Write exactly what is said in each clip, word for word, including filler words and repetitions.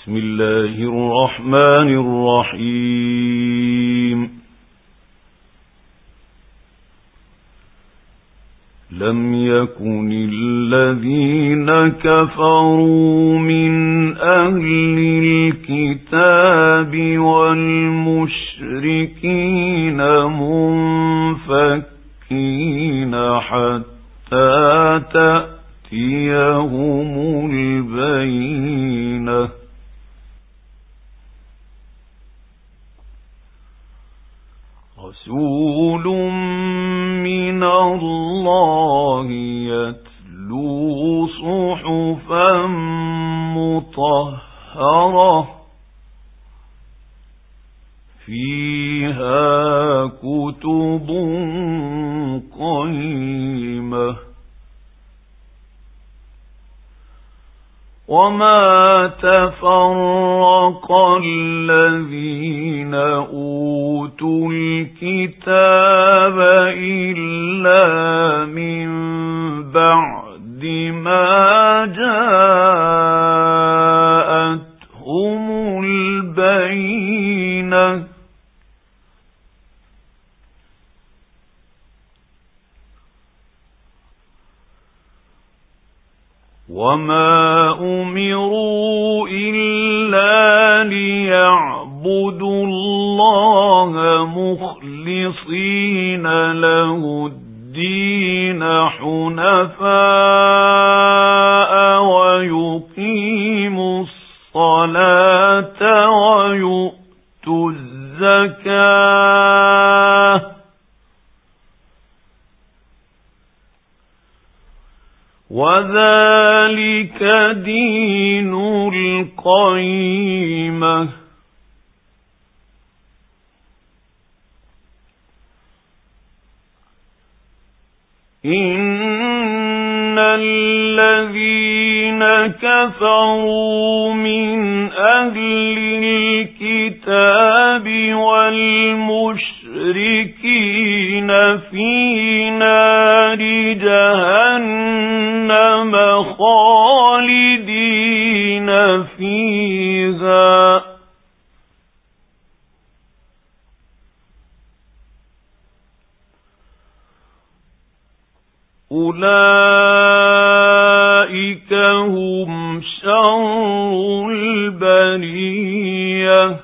بسم الله الرحمن الرحيم. لم يكن الذين كفروا من أهل الكتاب والمشركين منفكين حتى تأتيهم البينة. رسول من الله يتلو صحفا مطهرة فيها كتب قيمة. وما تفرق الذين أوتوا الكتاب إلا من بعد ما جاءتهم البينة. وما أمروا إلا ليعبدوا الله مخلصين له الدين حنفاء ويقيموا الصلاة ويؤتوا الزكاة وذلك دين القيمة. إن الذين كفروا من أهل الكتاب والمشركين في نار جهنم خالدين فيها أولئك هم شر البرية.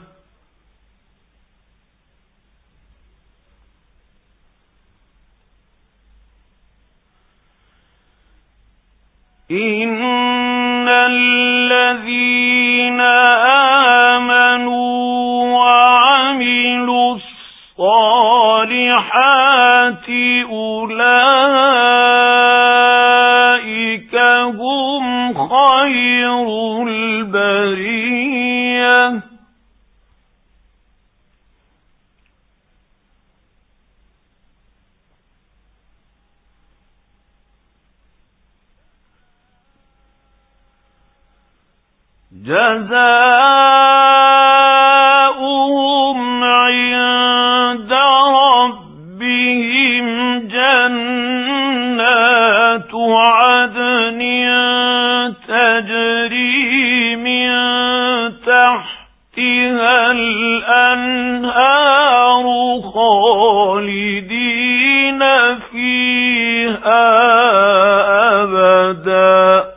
إن الذين آمنوا وعملوا الصالحات أولئك هم خير البرية. جزاؤهم عند ربهم جنات عدن تجري من تحتها الأنهار خالدين فيها أبدا.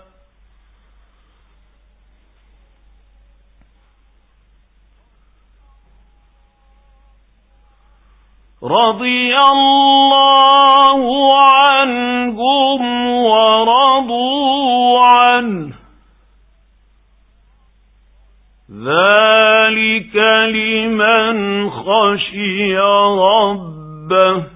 رضي الله عنهم ورضوا عنه ذلك لمن خشي ربه.